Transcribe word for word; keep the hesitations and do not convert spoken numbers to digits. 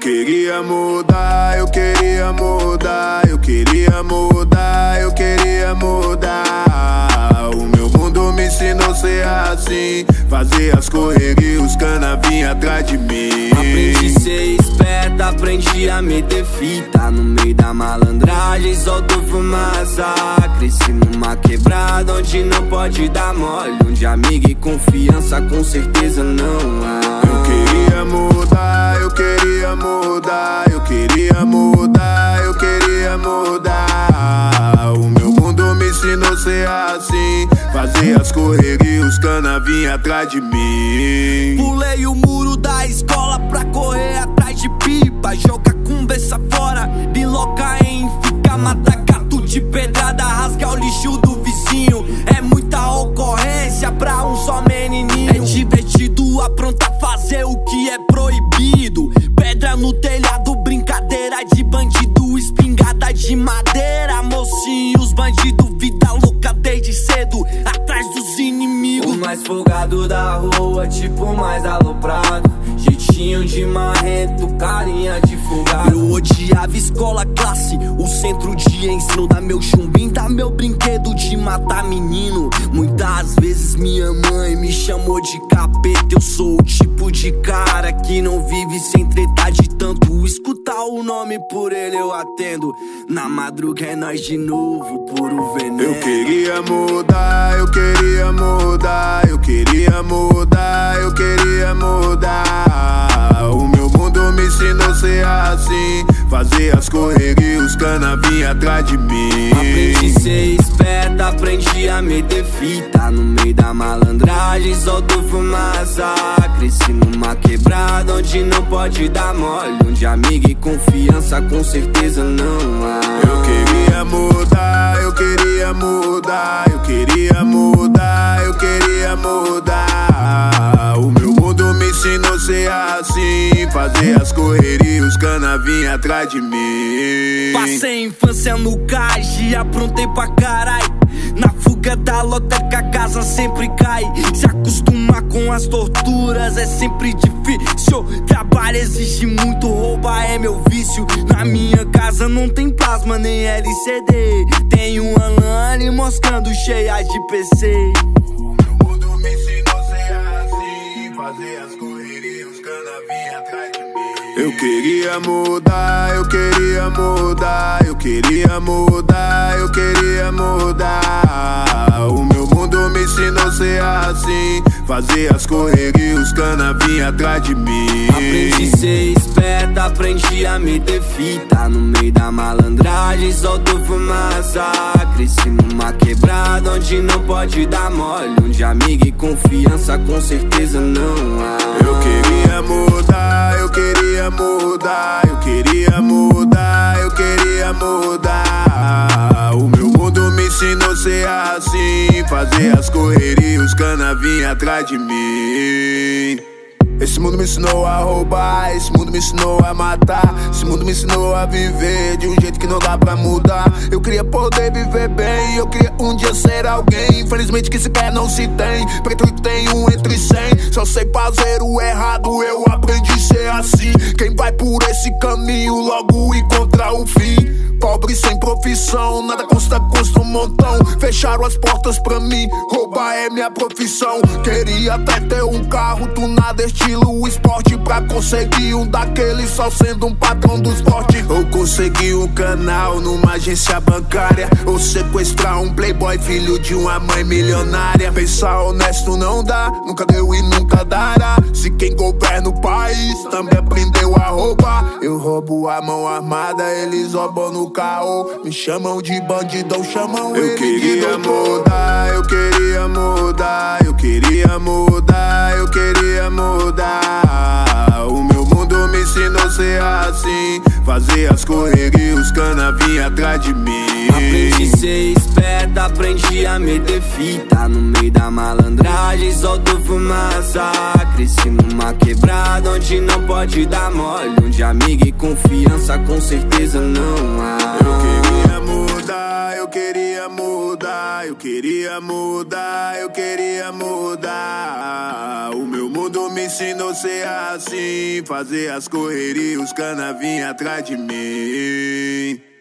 queria mudar, eu queria mudar, eu queria mudar, eu queria mudar. O meu mundo me ensinou a ser assim, fazer as correrias, os cana vinha atrás de mim. Aprendi a ser esperta, aprendi a meter fita no meio da malandragem, solto fumaça. Cresci numa quebrada onde não pode dar mole, onde amigo e confiança com certeza não há. Eu queria mudar, eu queria mudar, eu queria mudar, eu queria mudar. O meu mundo me ensinou a ser assim, fazer as correrias, os cana vinha atrás de mim. Pulei o muro da escola pra correr atrás de pipa, jogar conversa fora, biloca em ficar, matar gato de pedrada, rasgar o lixo do vizinho. É muita ocorrência pra um só menininho. É divertido aprontar, fazer o que é proibido. Pedra no telhado, brincadeira de bandido, espingarda de madeira, mocinhos, bandido, vida louca desde cedo, atrás dos inimigos. O mais folgado da rua, tipo mais aloprado, jeitinho de marrento, carinha de folgado. Eu odiava escola, classe, o centro de ensino. Dá meu chumbim, dá meu brinquedo de matar menino. Muitas vezes minha mãe me chamou de capeta. Eu sou o tipo de cara que não vive sem tretar, de tanto escutar o nome por ele eu atendo. Na madruga é nós de novo, puro veneno. Eu queria mudar, eu queria mudar, eu queria mudar, eu queria mudar. O meu mundo me ensinou a ser assim, fazer as correrias, os cana vinha atrás de mim. Aprendi a ser esperta, aprendi a meter fita no meio da malandragem, solto fumaça. Cresci numa quebrada onde não pode dar mole, onde amigo e confiança com certeza não há. Eu queria mudar, eu queria mudar, eu queria mudar, eu queria mudar. O meu mundo me ensinou a ser assim, fazer as correrias, os cana vinha atrás de mim. Passei infância no cais e aprontei pra carai. Na fuga da lota que a casa sempre cai. Se acostumar com as torturas é sempre difícil. Trabalho exige muito, roubar é meu vício. Na minha casa não tem plasma nem L C D, tem uma LAN mostrando cheia de P C. O meu mundo me ensinou a ser assim, fazer as correrias, os cana vinha atrás de mim. Eu queria mudar, eu queria mudar, eu queria mudar, eu queria mudar. O meu mundo me ensinou a ser assim, fazer as correrias, os cana vinha atrás de mim. Aprendi a ser esperta, aprendi a meter fita no meio da malandragem, solto fumaça. Cresci numa quebrada onde não pode dar mole, onde amigo e confiança com certeza não há. Eu queria mudar, eu queria mudar, eu queria mudar, eu queria mudar. O meu mundo me ensinou a ser assim, fazer as correrias, os cana vinha atrás de mim. Esse mundo me ensinou a roubar, esse mundo me ensinou a matar, esse mundo me ensinou a viver de um jeito que não dá pra mudar. Eu queria poder viver bem, eu queria um dia ser alguém. Infelizmente que se quer não se tem, preto que tem um entre cem. Só sei fazer o errado, eu aprendi a ser assim. Quem vai por esse caminho logo encontra o fim. Pobre sem profissão, nada custa, custa um montão. Fecharam as portas pra mim, roubar é minha profissão. Queria até ter um carro tunado estilo esporte, pra conseguir um daqueles só sendo um patrão do esporte. Ou conseguir um canal numa agência bancária, ou sequestrar um playboy filho de uma mãe milionária. Pensar honesto não dá, nunca deu e nunca dará. Se quem governa o país também aprendeu a roubar. Eu roubo a mão armada, eles roubam no carro. Me chamam de bandidão, chamam eu ele queria de mudar, eu queria mudar, eu queria mudar, eu queria mudar. O meu mundo me ensinou a ser assim, fazer as correrias, os cana vinha atrás de mim. Aprendi a ser esperta, aprendi a meter fita no meio da malandragem, solto fumaça. Cresci numa quebrada onde não pode dar mole, onde amigo e confiança com certeza não há. Eu queria mudar, eu queria mudar, eu queria mudar, eu queria mudar. O meu mundo mundo me ensinou a ser assim, fazer as correrias, os cana vinha atrás de mim.